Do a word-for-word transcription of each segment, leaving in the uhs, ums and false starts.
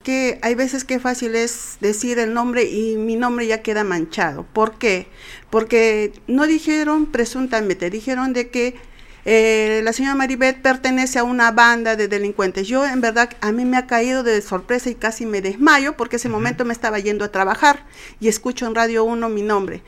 que hay veces que fácil es decir el nombre y mi nombre ya queda manchado. ¿Por qué? Porque no dijeron presuntamente, dijeron de que eh, la señora Maribeth pertenece a una banda de delincuentes. Yo en verdad a mí me ha caído de sorpresa y casi me desmayo porque ese uh-huh. momento me estaba yendo a trabajar y escucho en Radio uno mi nombre.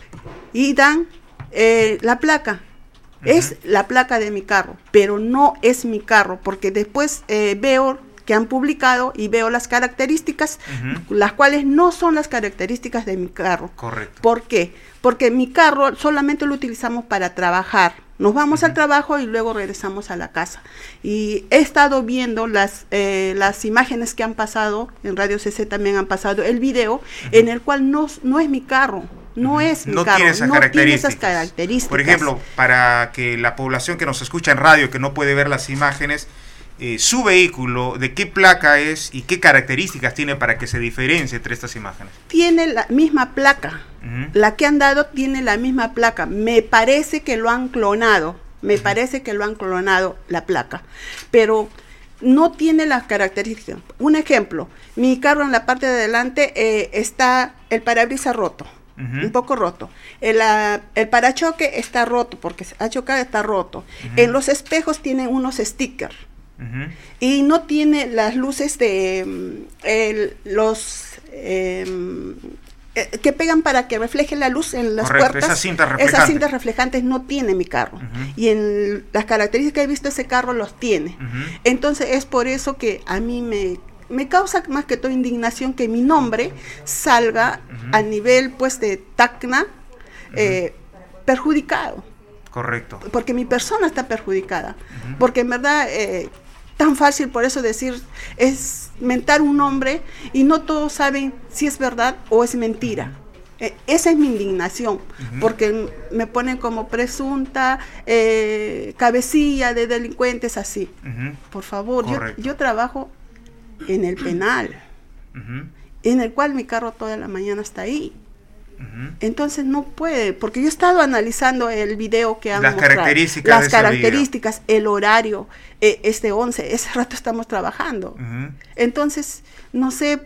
Y dan eh, la placa. Uh-huh. Es la placa de mi carro, pero no es mi carro, porque después eh, veo que han publicado y veo las características, uh-huh. las cuales no son las características de mi carro. Correcto. ¿Por qué? Porque mi carro solamente lo utilizamos para trabajar. Nos vamos uh-huh. al trabajo y luego regresamos a la casa. Y he estado viendo las eh, las imágenes que han pasado, en Radio C C también han pasado el video, uh-huh. en el cual no, no es mi carro. No es mi no carro, tiene esas no características. tiene esas características. Por ejemplo, para que la población que nos escucha en radio, que no puede ver las imágenes, eh, su vehículo, ¿de qué placa es y qué características tiene para que se diferencie entre estas imágenes? Tiene la misma placa. Uh-huh. La que han dado tiene la misma placa. Me parece que lo han clonado. Me uh-huh. parece que lo han clonado la placa. Pero no tiene las características. Un ejemplo, mi carro en la parte de adelante eh, está el parabrisas roto. Uh-huh. Un poco roto. El, uh, el parachoque está roto porque ha chocado, está roto. Uh-huh. En los espejos tiene unos stickers. Uh-huh. Y no tiene las luces de um, el, los eh, eh, que pegan para que refleje la luz en las Correcto, puertas. Esas cintas reflejantes. Esas cintas reflejantes no tiene mi carro. Uh-huh. Y en las características que he visto ese carro los tiene. Uh-huh. Entonces es por eso que a mí me me causa más que todo indignación que mi nombre salga uh-huh. a nivel pues de Tacna eh, uh-huh. perjudicado. Correcto. Porque mi persona está perjudicada. Uh-huh. Porque en verdad eh, tan fácil por eso decir es mentar un nombre y no todos saben si es verdad o es mentira. Uh-huh. Eh, esa es mi indignación, uh-huh. porque me ponen como presunta eh, cabecilla de delincuentes así. Uh-huh. Por favor, yo, yo trabajo en el penal, uh-huh. en el cual mi carro toda la mañana está ahí. Uh-huh. Entonces no puede, porque yo he estado analizando el video que han las mostrado, características las de características, el horario, eh, este once, ese rato estamos trabajando. Uh-huh. Entonces, no sé,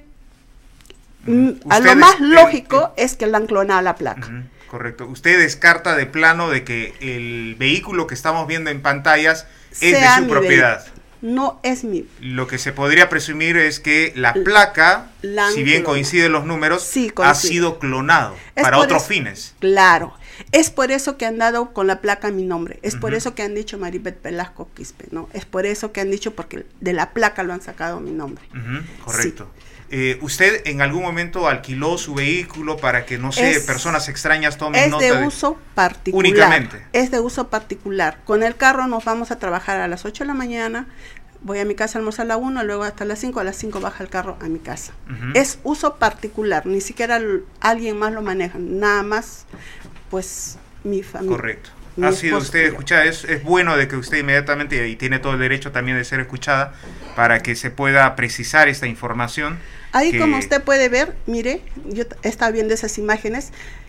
uh-huh. a lo más eh, lógico eh, es que le han clonado la placa. Uh-huh. Correcto. Usted descarta de plano de que el vehículo que estamos viendo en pantallas es sea de su propiedad. Vehículo. No es mi... Lo que se podría presumir es que la placa, la si bien coinciden los números, sí, ha sido clonado es para otros eso, fines. Claro. Es por eso que han dado con la placa mi nombre. Es uh-huh. por eso que han dicho Maribeth Velasco Quispe, ¿no? Es por eso que han dicho porque de la placa lo han sacado mi nombre. Uh-huh. Correcto. Sí. Eh, ¿Usted en algún momento alquiló su vehículo para que, no sé, es, personas extrañas tomen es nota? Es de uso particular. Únicamente. Es de uso particular. Con el carro nos vamos a trabajar a las ocho de la mañana, voy a mi casa a almorzar a la una, luego hasta las cinco, a las cinco baja el carro a mi casa. Uh-huh. Es uso particular, ni siquiera alguien más lo maneja, nada más, pues, mi familia. Correcto. Ha sido usted escuchada, es, es bueno de que usted inmediatamente, y tiene todo el derecho también de ser escuchada, para que se pueda precisar esta información. Ahí que, como usted puede ver, mire, yo he estado viendo esas imágenes,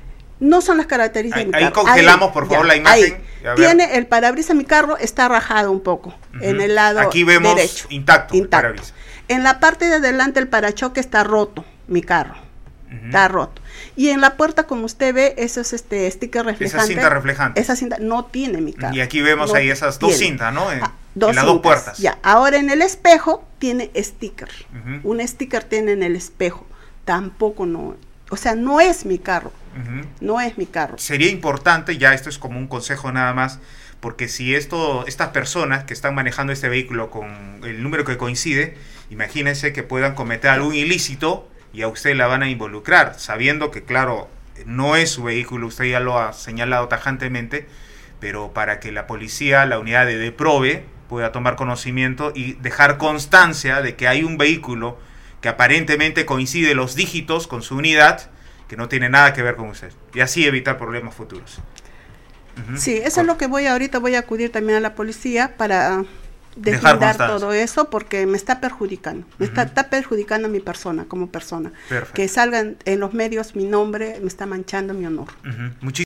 no son las características ahí, de mi carro. Ahí congelamos, ahí, por favor, ya, la imagen. Tiene el parabrisas, mi carro está rajado un poco, uh-huh. en el lado Aquí vemos derecho. intacto, intacto. El en la parte de adelante el parachoque está roto, mi carro. Uh-huh. Está roto. Y en la puerta, como usted ve, esos este, stickers reflejantes. Esa cinta reflejante. Esa cinta no tiene mi carro. Y aquí vemos no ahí esas dos tiene. cintas, ¿no? En, ah, dos en las cintas, dos puertas. Ya. Ahora en el espejo tiene sticker. Uh-huh. Un sticker tiene en el espejo. Tampoco no. O sea, no es mi carro. Uh-huh. No es mi carro. Sería importante, ya esto es como un consejo nada más, porque si esto, estas personas que están manejando este vehículo con el número que coincide, imagínense que puedan cometer algún ilícito y a usted la van a involucrar, sabiendo que, claro, no es su vehículo, usted ya lo ha señalado tajantemente, pero para que la policía, la unidad de DEPROVE, pueda tomar conocimiento y dejar constancia de que hay un vehículo que aparentemente coincide los dígitos con su unidad, que no tiene nada que ver con usted, y así evitar problemas futuros. Uh-huh. Sí, eso Por... es lo que voy ahorita, voy a acudir también a la policía para deslindar todo eso, porque me está perjudicando, me uh-huh. está, está perjudicando a mi persona, como persona. Perfecto. Que salgan en los medios mi nombre, me está manchando mi honor. Uh-huh. Muchísimas